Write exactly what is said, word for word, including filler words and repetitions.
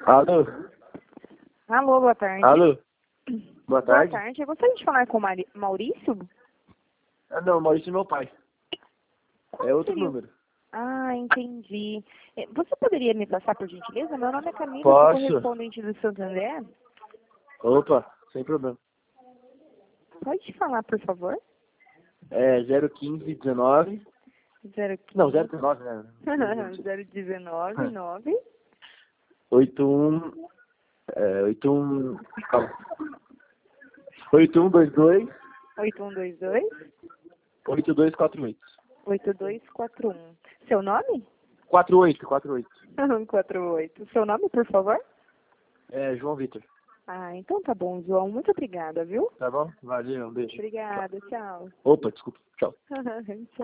Alô? Alô, boa tarde. Alô? Boa Boa tarde. tarde. Eu gostaria de falar com o Mari- Maurício. Ah, não, Maurício é meu pai. É outro seria o- número. Ah, entendi. Eh, Você poderia me passar, por gentileza? Meu nome é Camila, sou Posso? correspondente do Santander. Opa, sem problema. Pode falar, por favor? É zero quinze dezenove. zero Não, zero dezenove, né? zero dezenove nove oito um. É, oito um. Calma. oito um dois dois. oito um dois dois oito dois quatro oito. oito dois quatro um. Seu nome? quatro oito, quatro oito. quatro oito. Seu nome, por favor? É João Vitor. Ah, então tá bom, João. Muito obrigada, viu? Tá bom? Valeu, um beijo. Obrigada, tchau. Opa, desculpa. Tchau. Tchau.